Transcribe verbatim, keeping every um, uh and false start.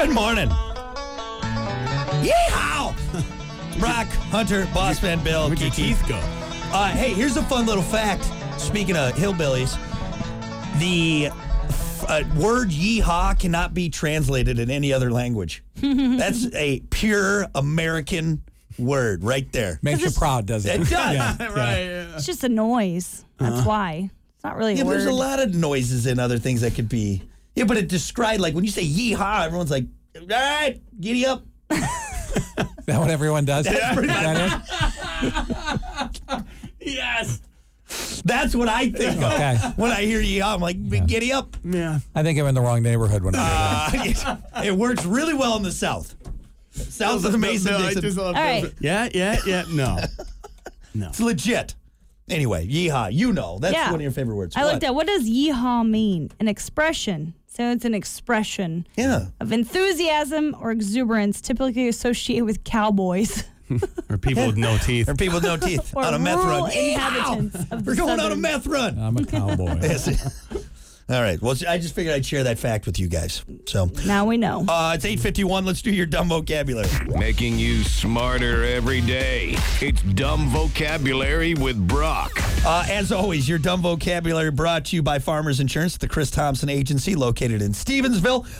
Good morning. Yeehaw! Brock, Hunter, Boss Man Bill, Where'd your Kiki. teeth go? Uh, hey, here's a fun little fact. Speaking of hillbillies, the uh, word yeehaw cannot be translated in any other language. That's a pure American word right there. Makes you proud, doesn't it? It does. Yeah, yeah. Right. Yeah. It's just a noise. That's why. It's not really Yeah, a but word. there's a lot of noises and other things that could be. Yeah, but it described, like when you say yeehaw, everyone's like, all right, giddy up. Is that what everyone does? That's pretty Is that it? Yes. That's what I think of. Okay. When I hear yeehaw, I'm like, giddy up. Yeah. I think I'm in the wrong neighborhood when I hear that. Uh, it works really well in the South. South of the Mason No, I Dixon. just love All those. right. Yeah, yeah, yeah. No. No. It's legit. Anyway, yeehaw, you know. That's Yeah. one of your favorite words. I What? looked at what does yeehaw mean? An expression. So it's an expression Yeah. of enthusiasm or exuberance typically associated with cowboys Or people with no teeth. Or people with no teeth or on a meth rural run. Yeehaw! inhabitants of the We're going on a southern- meth run. I'm a cowboy. Yes. All right. Well, I just figured I'd share that fact with you guys. So, Now we know. uh, it's eight fifty-one. Let's do your dumb vocabulary. Making you smarter every day. It's Dumb Vocabulary with Brock. Uh, as always, your dumb vocabulary brought to you by Farmers Insurance, the Chris Thompson Agency, located in Stevensville.